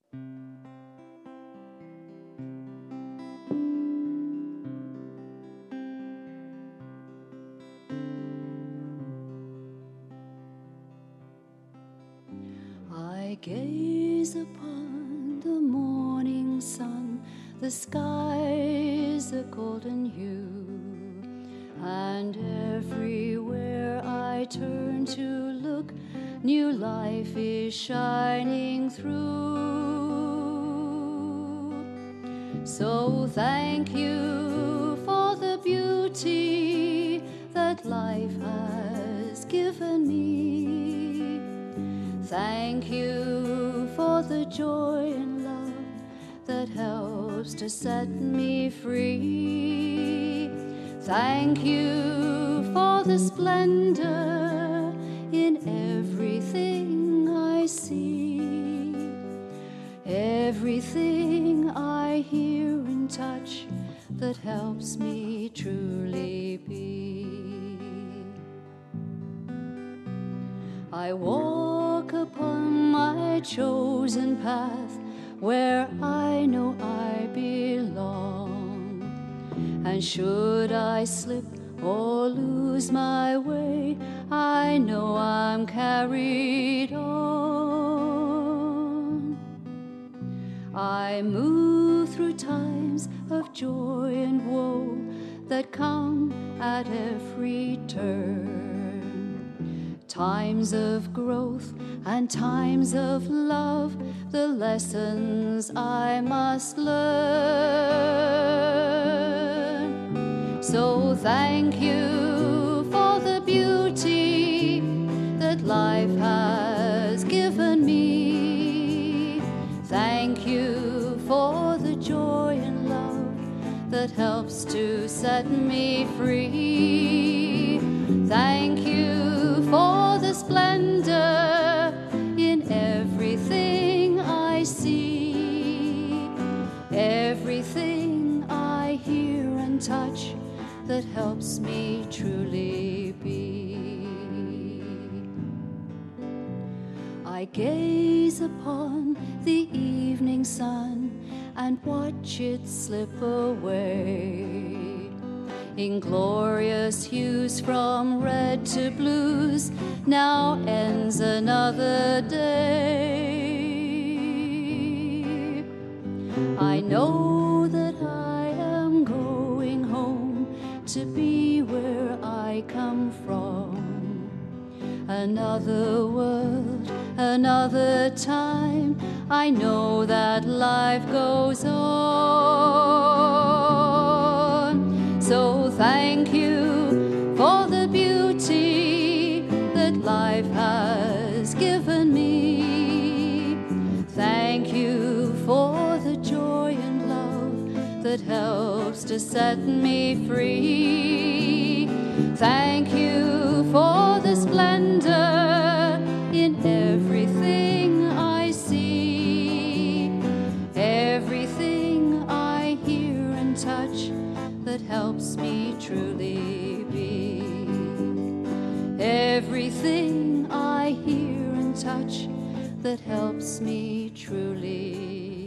I gaze upon the morning sun, the sky's a golden hue, and everywhere I turn to look, new life is shining through. So thank you for the beauty that life has given me. Thank you for the joy and love that helps to set me free. Thank you for the splendor in everything I see, everything I hear and touch that helps me truly be. I walk upon my chosen path where I know I belong, and should I slip or lose my way, I know I'm carried on. I move through times of joy and woe that come at every turn, times of growth and times of love, the lessons I must learn. So thank you for the beauty that life has given me. Thank you for the joy and love that helps to set me free. Thank you for the splendor in everything I see, everything I hear and touch that helps me truly be. I gaze upon the evening sun and watch it slip away in glorious hues from red to blues. Now ends another day. I know that I am going home to be where I come from. Another world, another time, I know that life goes on. So thank you for the beauty that life has given me. Thank you for the joy and love that helps to set me free. Thank you for the splendor in everything I see, everything I hear and touch that helps me truly be, everything I hear and touch that helps me truly